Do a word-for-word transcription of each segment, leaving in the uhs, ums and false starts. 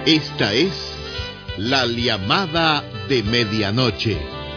Esta es la llamada de medianoche.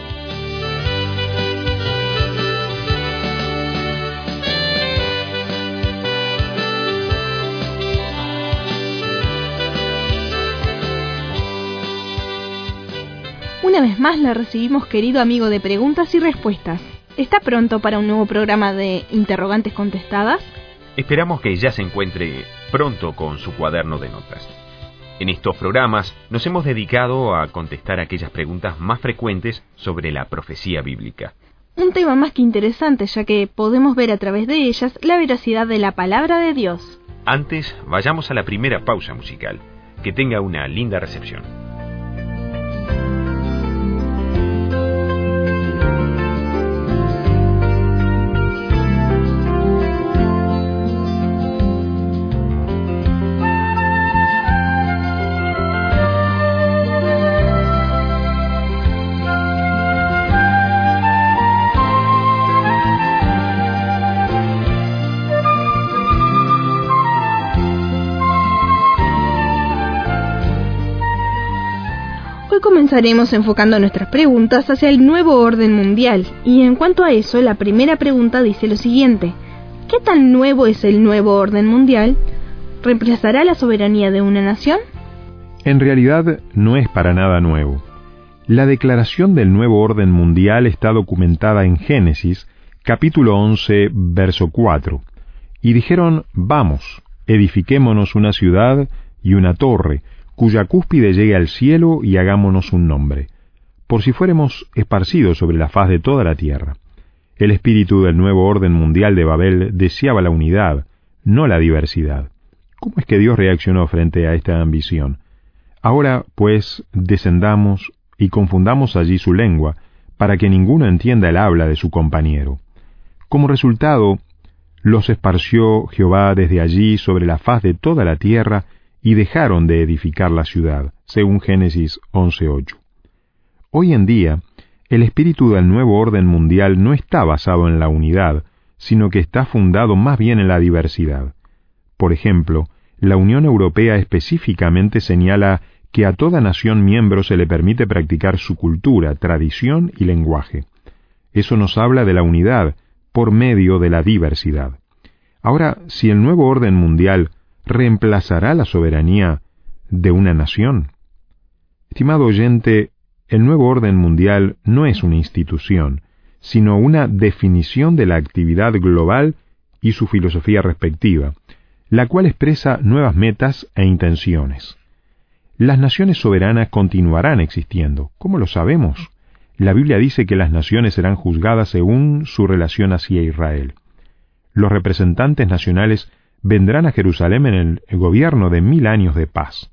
Una vez más la recibimos, querido amigo de Preguntas y Respuestas. ¿Está pronto para un nuevo programa de interrogantes contestadas? Esperamos que ya se encuentre pronto con su cuaderno de notas. En estos programas nos hemos dedicado a contestar aquellas preguntas más frecuentes sobre la profecía bíblica. Un tema más que interesante, ya que podemos ver a través de ellas la veracidad de la palabra de Dios. Antes, vayamos a la primera pausa musical. Que tenga una linda recepción. Hoy comenzaremos enfocando nuestras preguntas hacia el nuevo orden mundial, y en cuanto a eso, la primera pregunta dice lo siguiente: ¿qué tan nuevo es el nuevo orden mundial? ¿Reemplazará la soberanía de una nación? En realidad, no es para nada nuevo. La declaración del nuevo orden mundial está documentada en Génesis, capítulo once, verso cuatro. Y dijeron: vamos, edifiquémonos una ciudad y una torre, cuya cúspide llegue al cielo, y hagámonos un nombre, por si fuéramos esparcidos sobre la faz de toda la tierra. El espíritu del nuevo orden mundial de Babel deseaba la unidad, no la diversidad. ¿Cómo es que Dios reaccionó frente a esta ambición? Ahora, pues, descendamos y confundamos allí su lengua, para que ninguno entienda el habla de su compañero. Como resultado, los esparció Jehová desde allí sobre la faz de toda la tierra, y dejaron de edificar la ciudad, según Génesis once ocho. Hoy en día, el espíritu del nuevo orden mundial no está basado en la unidad, sino que está fundado más bien en la diversidad. Por ejemplo, la Unión Europea específicamente señala que a toda nación miembro se le permite practicar su cultura, tradición y lenguaje. Eso nos habla de la unidad por medio de la diversidad. Ahora, si el nuevo orden mundial ¿reemplazará la soberanía de una nación? Estimado oyente, el nuevo orden mundial no es una institución, sino una definición de la actividad global y su filosofía respectiva, la cual expresa nuevas metas e intenciones. Las naciones soberanas continuarán existiendo. ¿Cómo lo sabemos? La Biblia dice que las naciones serán juzgadas según su relación hacia Israel. Los representantes nacionales vendrán a Jerusalén en el gobierno de mil años de paz.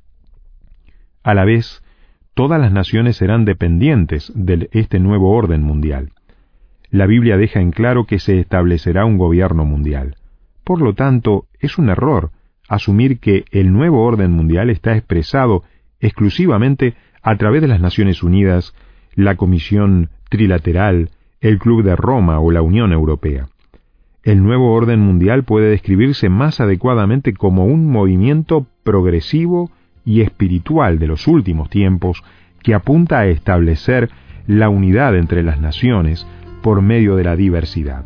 A la vez, todas las naciones serán dependientes de este nuevo orden mundial. La Biblia deja en claro que se establecerá un gobierno mundial. Por lo tanto, es un error asumir que el nuevo orden mundial está expresado exclusivamente a través de las Naciones Unidas, la Comisión Trilateral, el Club de Roma o la Unión Europea. El nuevo orden mundial puede describirse más adecuadamente como un movimiento progresivo y espiritual de los últimos tiempos que apunta a establecer la unidad entre las naciones por medio de la diversidad.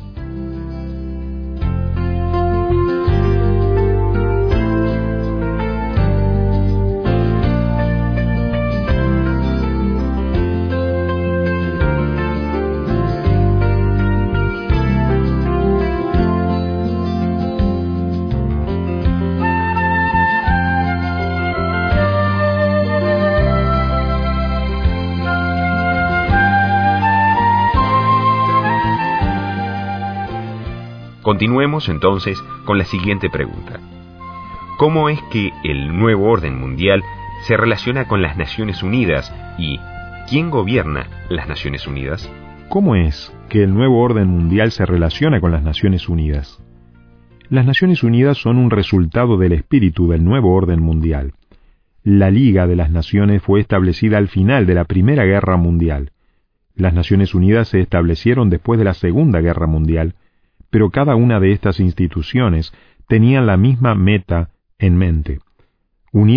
Continuemos entonces con la siguiente pregunta. ¿Cómo es que el nuevo orden mundial se relaciona con las Naciones Unidas y quién gobierna las Naciones Unidas? ¿Cómo es que el nuevo orden mundial se relaciona con las Naciones Unidas? Las Naciones Unidas son un resultado del espíritu del nuevo orden mundial. La Liga de las Naciones fue establecida al final de la Primera Guerra Mundial. Las Naciones Unidas se establecieron después de la Segunda Guerra Mundial, pero cada una de estas instituciones tenía la misma meta en mente: unir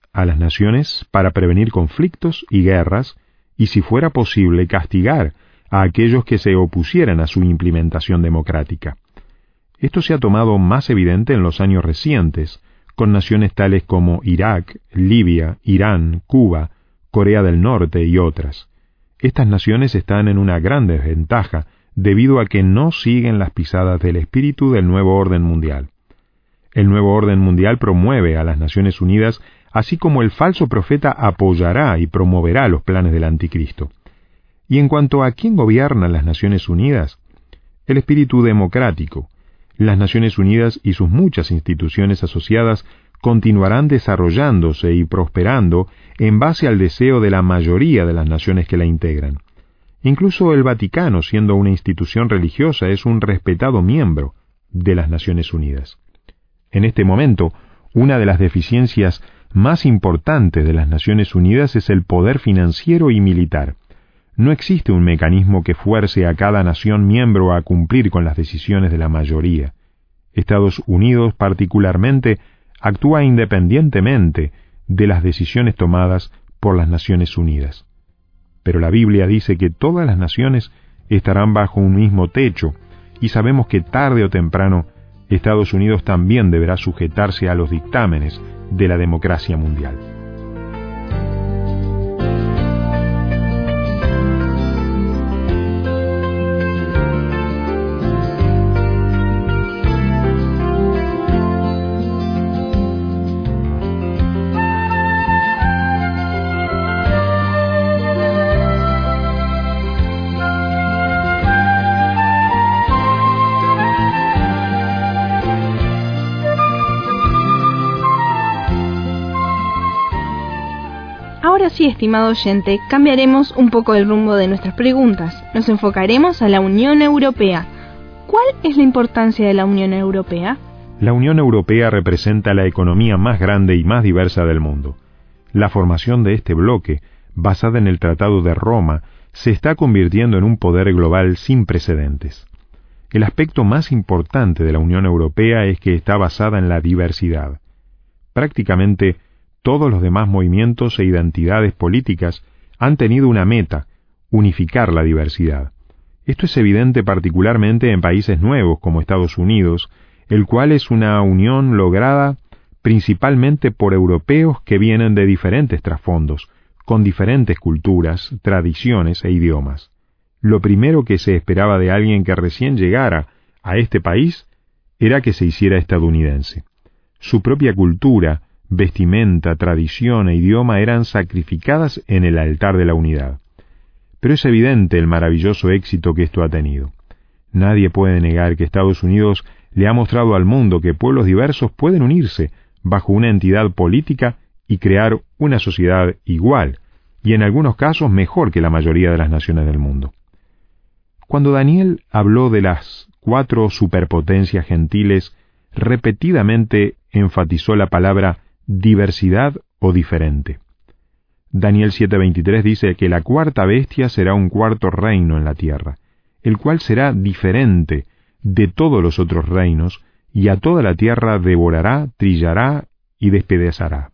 a las naciones para prevenir conflictos y guerras y, si fuera posible, castigar a aquellos que se opusieran a su implementación democrática. Esto se ha tomado más evidente en los años recientes, con naciones tales como Irak, Libia, Irán, Cuba, Corea del Norte y otras. Estas naciones están en una gran desventaja debido a que no siguen las pisadas del espíritu del nuevo orden mundial. El nuevo orden mundial promueve a las Naciones Unidas, así como el falso profeta apoyará y promoverá los planes del anticristo. Y en cuanto a quién gobierna las Naciones Unidas, el espíritu democrático, las Naciones Unidas y sus muchas instituciones asociadas continuarán desarrollándose y prosperando en base al deseo de la mayoría de las naciones que la integran. Incluso el Vaticano, siendo una institución religiosa, es un respetado miembro de las Naciones Unidas. En este momento, una de las deficiencias más importantes de las Naciones Unidas es el poder financiero y militar. No existe un mecanismo que fuerce a cada nación miembro a cumplir con las decisiones de la mayoría. Estados Unidos, particularmente, actúa independientemente de las decisiones tomadas por las Naciones Unidas. Pero la Biblia dice que todas las naciones estarán bajo un mismo techo, y sabemos que tarde o temprano Estados Unidos también deberá sujetarse a los dictámenes de la democracia mundial. Ahora sí, estimado oyente, cambiaremos un poco el rumbo de nuestras preguntas. Nos enfocaremos a la Unión Europea. ¿Cuál es la importancia de la Unión Europea? La Unión Europea representa la economía más grande y más diversa del mundo. La formación de este bloque, basada en el Tratado de Roma, se está convirtiendo en un poder global sin precedentes. El aspecto más importante de la Unión Europea es que está basada en la diversidad. Prácticamente todos los demás movimientos e identidades políticas han tenido una meta: unificar la diversidad. Esto es evidente particularmente en países nuevos como Estados Unidos, el cual es una unión lograda principalmente por europeos que vienen de diferentes trasfondos, con diferentes culturas, tradiciones e idiomas. Lo primero que se esperaba de alguien que recién llegara a este país era que se hiciera estadounidense. Su propia cultura, vestimenta, tradición e idioma eran sacrificadas en el altar de la unidad. Pero es evidente el maravilloso éxito que esto ha tenido. Nadie puede negar que Estados Unidos le ha mostrado al mundo que pueblos diversos pueden unirse bajo una entidad política y crear una sociedad igual, y en algunos casos mejor que la mayoría de las naciones del mundo. Cuando Daniel habló de las cuatro superpotencias gentiles, repetidamente enfatizó la palabra diversidad o diferente. Daniel siete veintitrés dice que la cuarta bestia será un cuarto reino en la tierra, el cual será diferente de todos los otros reinos, y a toda la tierra devorará, trillará y despedazará.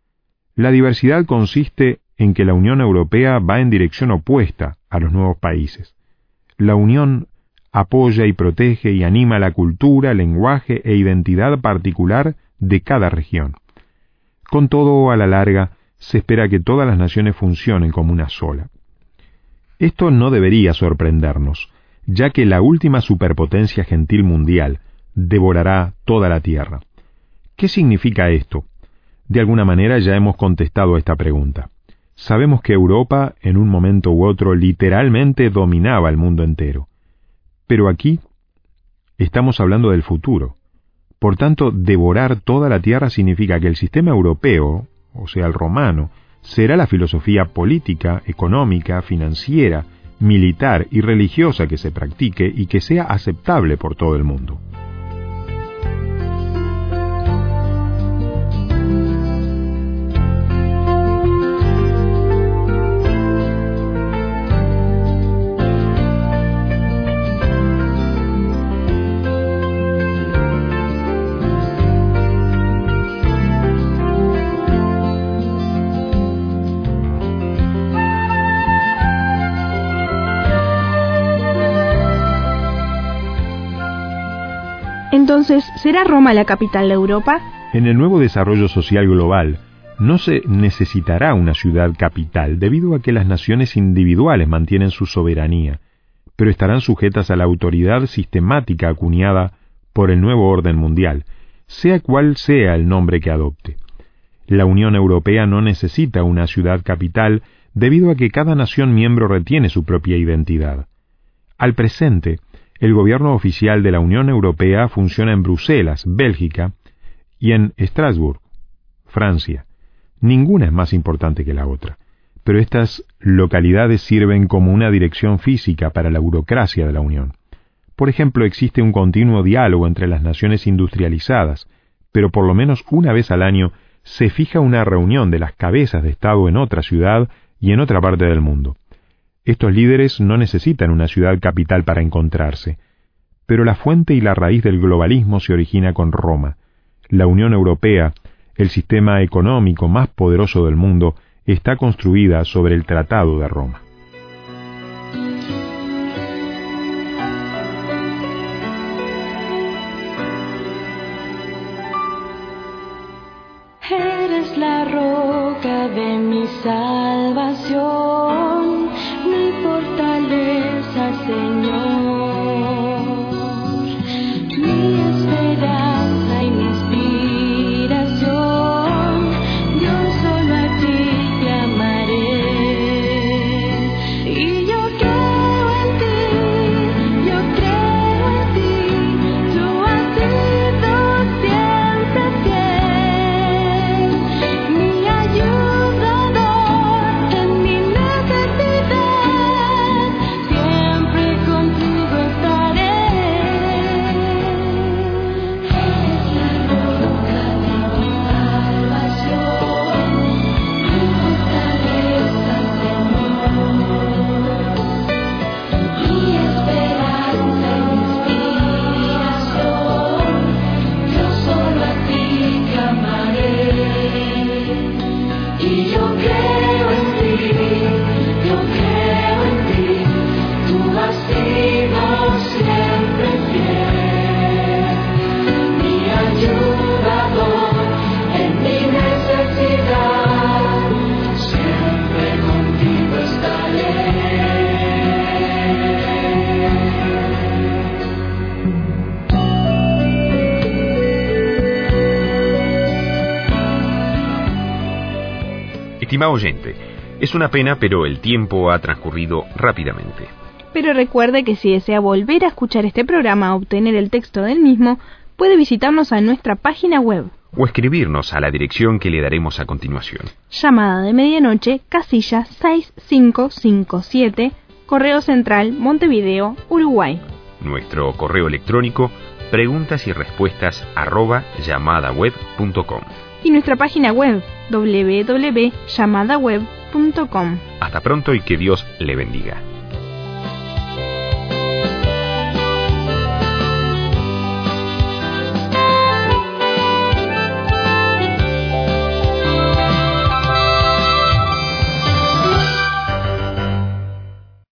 La diversidad consiste en que la Unión Europea va en dirección opuesta a los nuevos países. La Unión apoya y protege y anima la cultura, lenguaje e identidad particular de cada región. Con todo, a la larga, se espera que todas las naciones funcionen como una sola. Esto no debería sorprendernos, ya que la última superpotencia gentil mundial devorará toda la tierra. ¿Qué significa esto? De alguna manera ya hemos contestado a esta pregunta. Sabemos que Europa, en un momento u otro, literalmente dominaba el mundo entero. Pero aquí estamos hablando del futuro. Por tanto, devorar toda la tierra significa que el sistema europeo, o sea, el romano, será la filosofía política, económica, financiera, militar y religiosa que se practique y que sea aceptable por todo el mundo. Entonces, ¿será Roma la capital de Europa? En el nuevo desarrollo social global, no se necesitará una ciudad capital debido a que las naciones individuales mantienen su soberanía, pero estarán sujetas a la autoridad sistemática acuñada por el nuevo orden mundial, sea cual sea el nombre que adopte. La Unión Europea no necesita una ciudad capital debido a que cada nación miembro retiene su propia identidad. Al presente, el gobierno oficial de la Unión Europea funciona en Bruselas, Bélgica, y en Estrasburgo, Francia. Ninguna es más importante que la otra, pero estas localidades sirven como una dirección física para la burocracia de la Unión. Por ejemplo, existe un continuo diálogo entre las naciones industrializadas, pero por lo menos una vez al año se fija una reunión de las cabezas de Estado en otra ciudad y en otra parte del mundo. Estos líderes no necesitan una ciudad capital para encontrarse, pero la fuente y la raíz del globalismo se origina con Roma. La Unión Europea, el sistema económico más poderoso del mundo, está construida sobre el Tratado de Roma. Eres la roca de mi salvación, mi fortaleza, Señor, mi esperanza y mi inspiración. Yo solo a ti clamaré, y yo creo en ti, yo creo en ti. Tú has sido siempre fiel, mi ayudador en mi necesidad. Siempre contigo estaré. Eres la roca de mi salvación, mi fortaleza, Señor, mi esperanza y mi inspiración. Yo solo a ti clamaré, y yo creo en ti, yo creo en ti. Tú has sido siempre fiel, mi ayudador en mi necesidad. Siempre contigo estaré. Estimado oyente, es una pena, pero el tiempo ha transcurrido rápidamente. Pero recuerde que si desea volver a escuchar este programa o obtener el texto del mismo, puede visitarnos a nuestra página web. O escribirnos a la dirección que le daremos a continuación. Llamada de Medianoche, casilla seis cinco cinco siete, Correo Central, Montevideo, Uruguay. Nuestro correo electrónico, preguntas y respuestas arroba llamadaweb punto com. Y nuestra página web, doble u doble u doble u punto llamadaweb punto com. Hasta pronto y que Dios le bendiga.